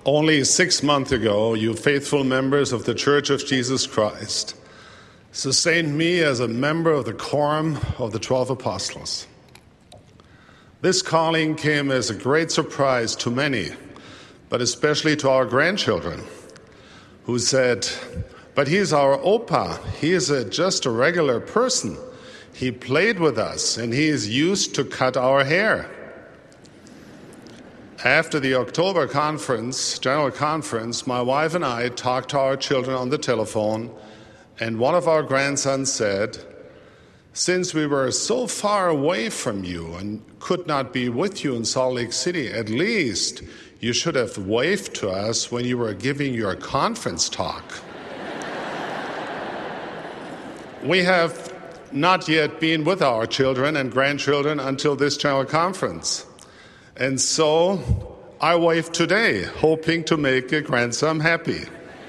Only 6 months ago, you faithful members of the Church of Jesus Christ sustained me as a member of the Quorum of the 12 Apostles. This calling came as a great surprise to many, but especially to our grandchildren, who said, "But he's our Opa. He is just a regular person. He played with us, and he is used to cut our hair." After the October General Conference, my wife and I talked to our children on the telephone, and one of our grandsons said, "Since we were so far away from you and could not be with you in Salt Lake City, at least you should have waved to us when you were giving your conference talk." We have not yet been with our children and grandchildren until this General Conference. And so I wave today, hoping to make a grandson happy.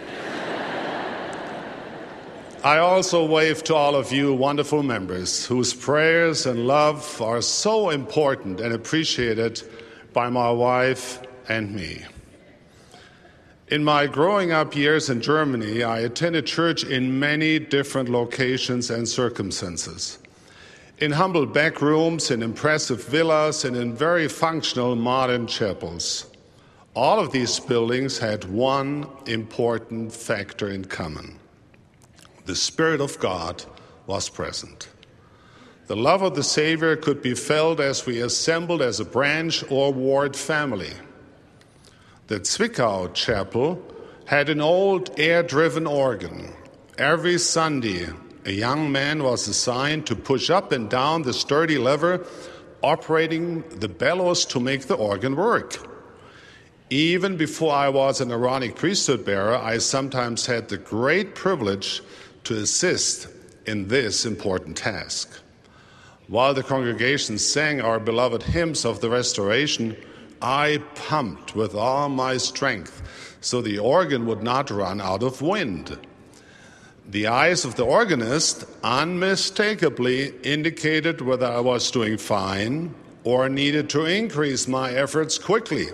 I also wave to all of you wonderful members whose prayers and love are so important and appreciated by my wife and me. In my growing up years in Germany, I attended church in many different locations and circumstances. In humble back rooms, in impressive villas, and in very functional modern chapels. All of these buildings had one important factor in common. The Spirit of God was present. The love of the Savior could be felt as we assembled as a branch or ward family. The Zwickau Chapel had an old air-driven organ. Every Sunday, a young man was assigned to push up and down the sturdy lever, operating the bellows to make the organ work. Even before I was an Aaronic priesthood bearer, I sometimes had the great privilege to assist in this important task. While the congregation sang our beloved hymns of the Restoration, I pumped with all my strength so the organ would not run out of wind. The eyes of the organist unmistakably indicated whether I was doing fine or needed to increase my efforts quickly.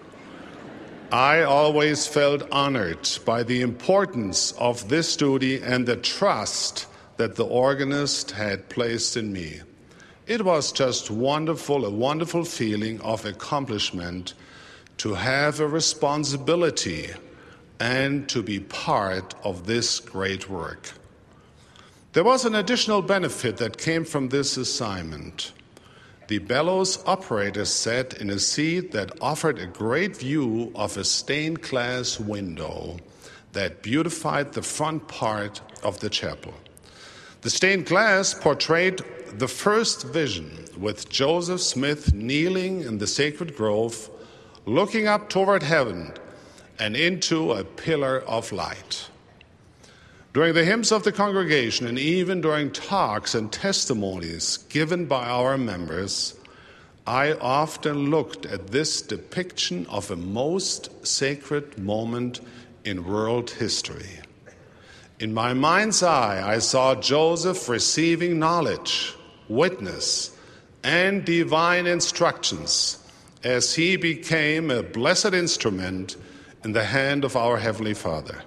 I always felt honored by the importance of this duty and the trust that the organist had placed in me. It was just wonderful, a wonderful feeling of accomplishment to have a responsibility and to be part of this great work. There was an additional benefit that came from this assignment. The bellows operator sat in a seat that offered a great view of a stained glass window that beautified the front part of the chapel. The stained glass portrayed the first vision with Joseph Smith kneeling in the sacred grove, looking up toward heaven and into a pillar of light. During the hymns of the congregation and even during talks and testimonies given by our members, I often looked at this depiction of a most sacred moment in world history. In my mind's eye, I saw Joseph receiving knowledge, witness, and divine instructions as he became a blessed instrument in the hand of our Heavenly Father.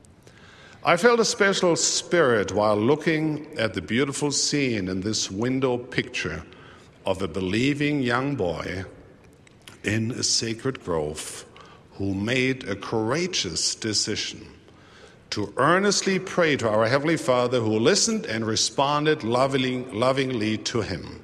I felt a special spirit while looking at the beautiful scene in this window picture of a believing young boy in a sacred grove who made a courageous decision to earnestly pray to our Heavenly Father, who listened and responded lovingly to him.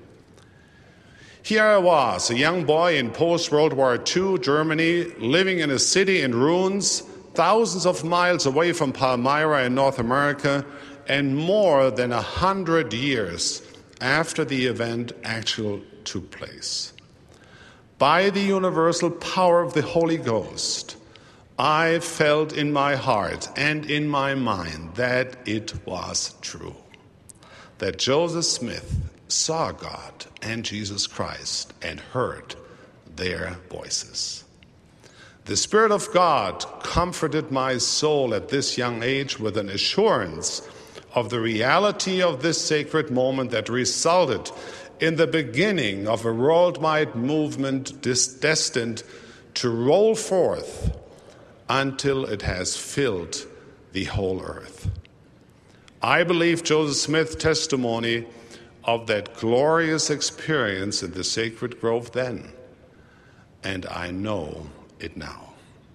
Here I was, a young boy in post-World War II Germany, living in a city in ruins, thousands of miles away from Palmyra in North America, and more than 100 years after the event actually took place. By the universal power of the Holy Ghost, I felt in my heart and in my mind that it was true, that Joseph Smith saw God and Jesus Christ and heard their voices. The Spirit of God comforted my soul at this young age with an assurance of the reality of this sacred moment that resulted in the beginning of a worldwide movement destined to roll forth until it has filled the whole earth. I believe Joseph Smith's testimony of that glorious experience in the sacred grove then, and I know it now.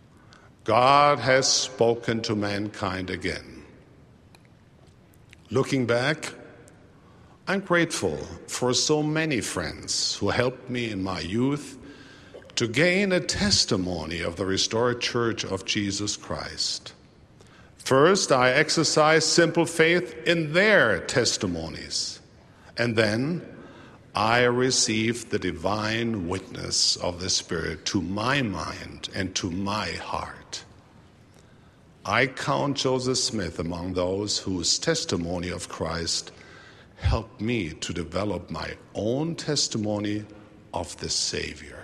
God has spoken to mankind again. Looking back, I'm grateful for so many friends who helped me in my youth to gain a testimony of the restored Church of Jesus Christ. First, I exercised simple faith in their testimonies, and then I received the divine witness of the Spirit to my mind and to my heart. I count Joseph Smith among those whose testimony of Christ helped me to develop my own testimony of the Savior.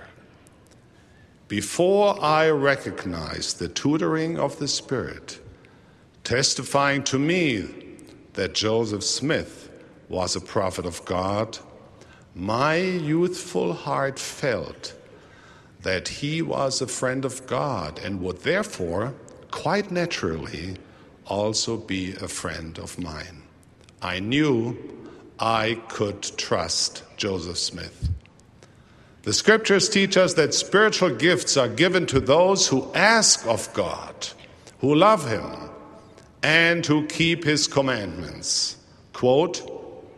Before I recognized the tutoring of the Spirit, testifying to me that Joseph Smith was a prophet of God, my youthful heart felt that he was a friend of God and would therefore, quite naturally, also be a friend of mine. I knew I could trust Joseph Smith. The scriptures teach us that spiritual gifts are given to those who ask of God, who love him, and who keep his commandments. Quote,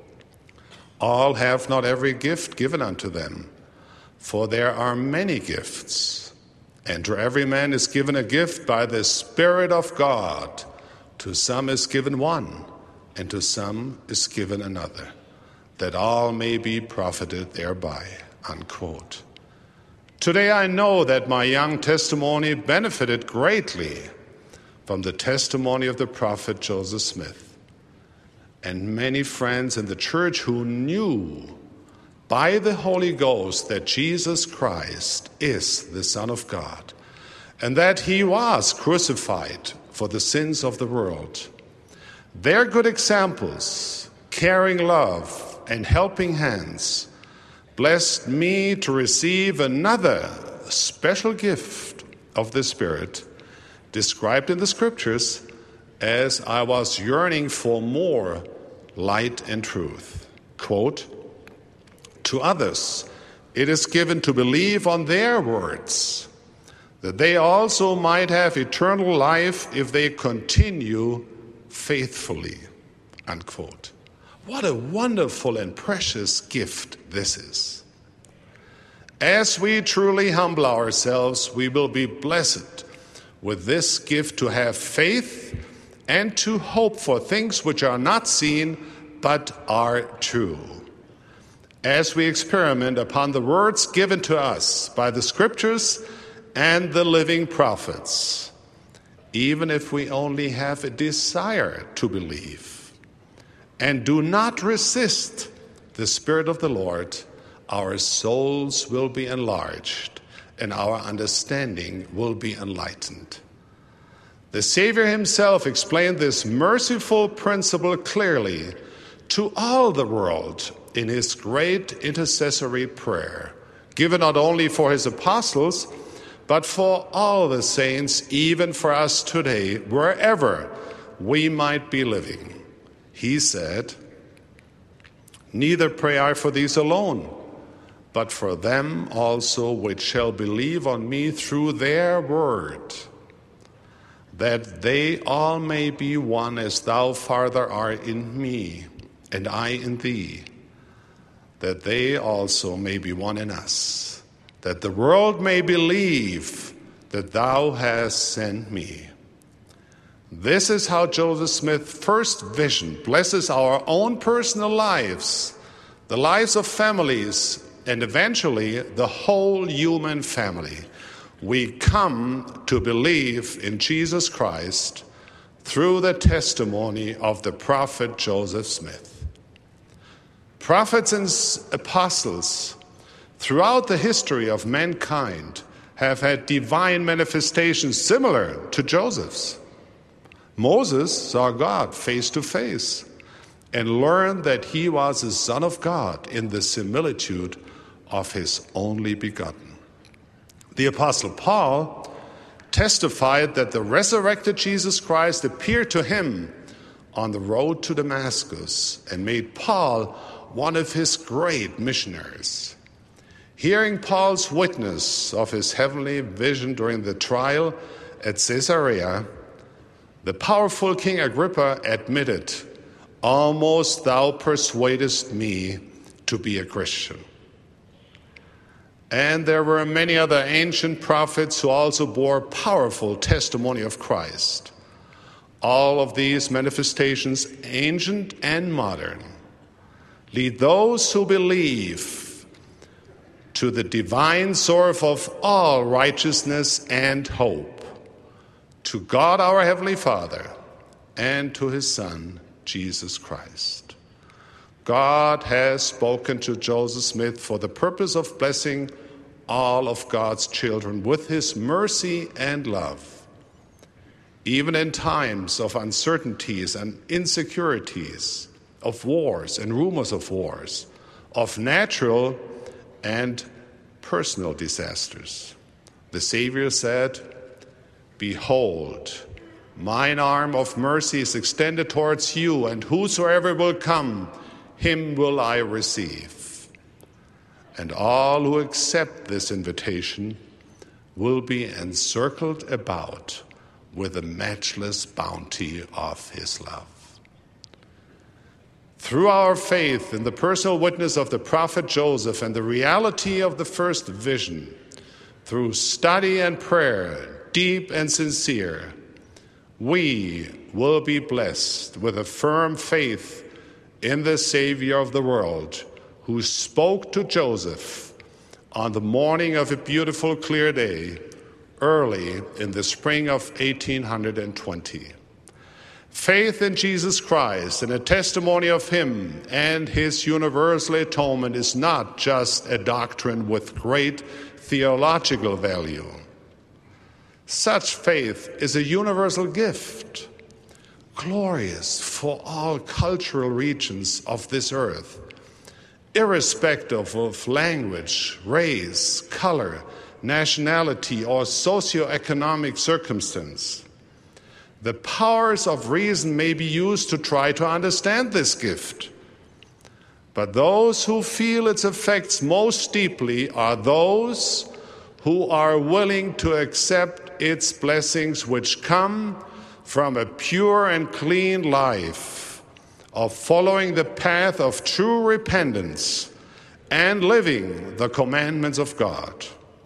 all have not every gift given unto them, for there are many gifts, and to every man is given a gift by the Spirit of God. To some is given one, and to some is given another, that all may be profited thereby. Unquote. Today I know that my young testimony benefited greatly from the testimony of the prophet Joseph Smith, and many friends in the church who knew by the Holy Ghost that Jesus Christ is the Son of God and that he was crucified for the sins of the world. Their good examples, caring love, and helping hands blessed me to receive another special gift of the Spirit described in the scriptures as I was yearning for more light and truth. Quote, to others it is given to believe on their words, that they also might have eternal life if they continue faithfully. Unquote. What a wonderful and precious gift this is. As we truly humble ourselves, we will be blessed with this gift to have faith and to hope for things which are not seen but are true. As we experiment upon the words given to us by the scriptures and the living prophets, even if we only have a desire to believe, and do not resist the Spirit of the Lord, our souls will be enlarged and our understanding will be enlightened. The Savior himself explained this merciful principle clearly to all the world in his great intercessory prayer, given not only for his apostles, but for all the saints, even for us today, wherever we might be living. He said, neither pray I for these alone, but for them also which shall believe on me through their word, that they all may be one as thou, Father, art in me, and I in thee, that they also may be one in us, that the world may believe that thou hast sent me. This is how Joseph Smith's first vision blesses our own personal lives, the lives of families, and eventually the whole human family. We come to believe in Jesus Christ through the testimony of the prophet Joseph Smith. Prophets and apostles throughout the history of mankind have had divine manifestations similar to Joseph's. Moses saw God face to face and learned that he was the Son of God in the similitude of his only begotten. The Apostle Paul testified that the resurrected Jesus Christ appeared to him on the road to Damascus and made Paul one of his great missionaries. Hearing Paul's witness of his heavenly vision during the trial at Caesarea, the powerful King Agrippa admitted, "Almost thou persuadest me to be a Christian." And there were many other ancient prophets who also bore powerful testimony of Christ. All of these manifestations, ancient and modern, lead those who believe to the divine source of all righteousness and hope, to God our Heavenly Father and to his Son, Jesus Christ. God has spoken to Joseph Smith for the purpose of blessing all of God's children with his mercy and love. Even in times of uncertainties and insecurities, of wars and rumors of wars, of natural and personal disasters, the Savior said, "Behold, mine arm of mercy is extended towards you, and whosoever will come, him will I receive." And all who accept this invitation will be encircled about with the matchless bounty of his love. Through our faith in the personal witness of the prophet Joseph and the reality of the first vision, through study and prayer, deep and sincere, we will be blessed with a firm faith in the Savior of the world, who spoke to Joseph on the morning of a beautiful, clear day, early in the spring of 1820. Faith in Jesus Christ and a testimony of him and his universal atonement is not just a doctrine with great theological value. Such faith is a universal gift, glorious for all cultural regions of this earth, irrespective of language, race, color, nationality, or socioeconomic circumstance. The powers of reason may be used to try to understand this gift, but those who feel its effects most deeply are those who are willing to accept its blessings, which come from a pure and clean life of following the path of true repentance and living the commandments of God.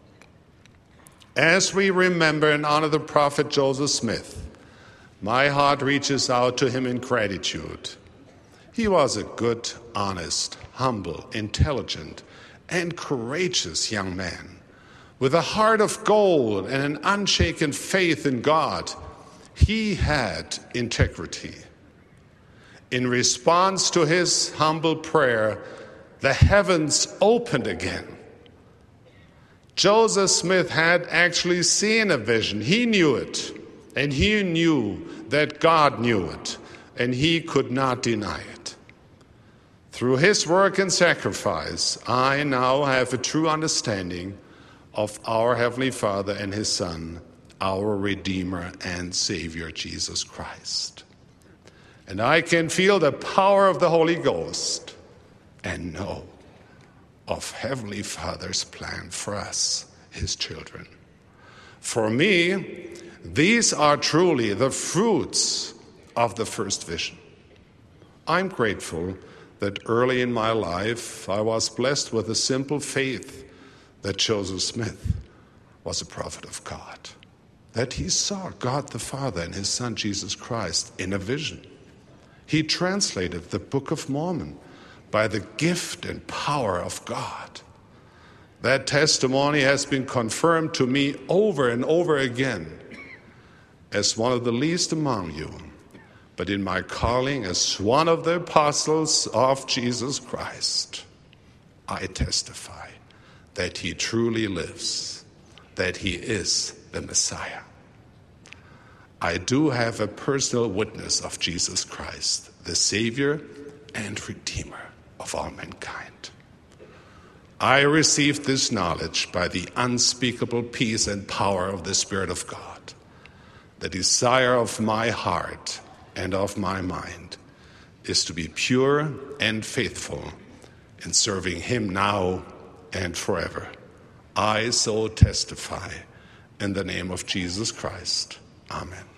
As we remember and honor the prophet Joseph Smith, my heart reaches out to him in gratitude. He was a good, honest, humble, intelligent, and courageous young man with a heart of gold and an unshaken faith in God. He had integrity. In response to his humble prayer, the heavens opened again. Joseph Smith had actually seen a vision. He knew it, and he knew that God knew it, and he could not deny it. Through his work and sacrifice, I now have a true understanding of our Heavenly Father and his Son, our Redeemer and Savior, Jesus Christ. And I can feel the power of the Holy Ghost and know of Heavenly Father's plan for us, his children. For me, these are truly the fruits of the first vision. I'm grateful that early in my life I was blessed with a simple faith that Joseph Smith was a prophet of God, that he saw God the Father and his Son Jesus Christ in a vision. He translated the Book of Mormon by the gift and power of God. That testimony has been confirmed to me over and over again as one of the least among you, but in my calling as one of the apostles of Jesus Christ, I testify that he truly lives, that he is the Messiah. I do have a personal witness of Jesus Christ, the Savior and Redeemer of all mankind. I received this knowledge by the unspeakable peace and power of the Spirit of God. The desire of my heart and of my mind is to be pure and faithful in serving him now and forever. I so testify in the name of Jesus Christ. Amen.